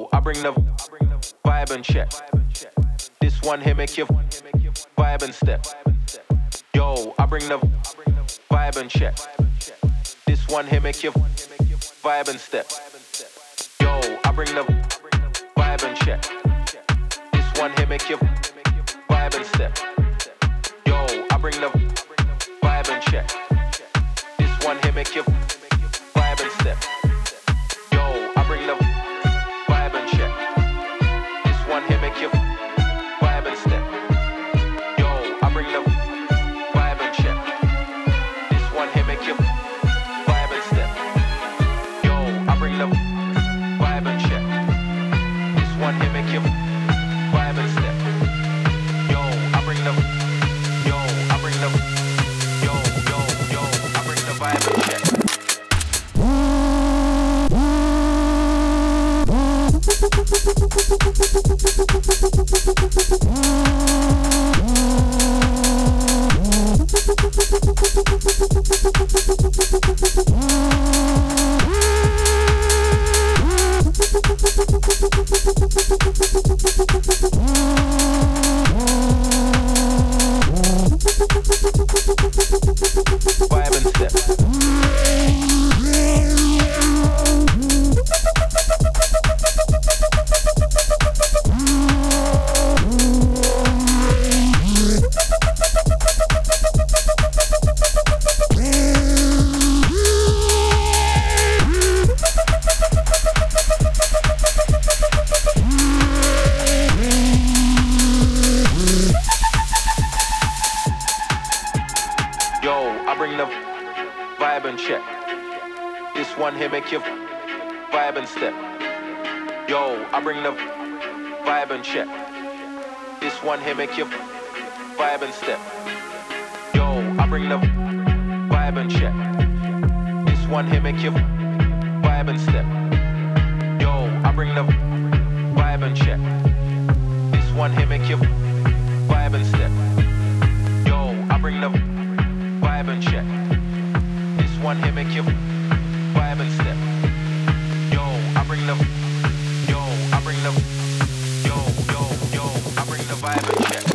I bring the vibe and check. This one here make you vibe and step. Yo, I bring the vibe and check. This one here make you vibe and step. Yo, I bring the vibe and check. This one here make you vibe and step. Yo, I bring the vibe and check. This one here make you vibe and step. Yo, I bring the vibe and check. This one here make you vibe and step. Yo, I bring the vibe and check. This one here make you vibe and step. Yo, I bring the vibe and check. This one here make you vibe and step. Yo, I bring the yo, I bring the yo, I bring the vibe and check. Vibe and step. Vibe and check. This one here make you vibe and step. Yo, I bring the vibe and check. This one here make you vibe and step. Yo, I bring the vibe and check. This one here make you vibe and step. Yo, I bring the vibe and check. This one here make you vibe and step. Yo, I bring the vibe and check. This one here make you vibe and step. Yo, I bring the yo, I bring the yo, I bring the vibe and check.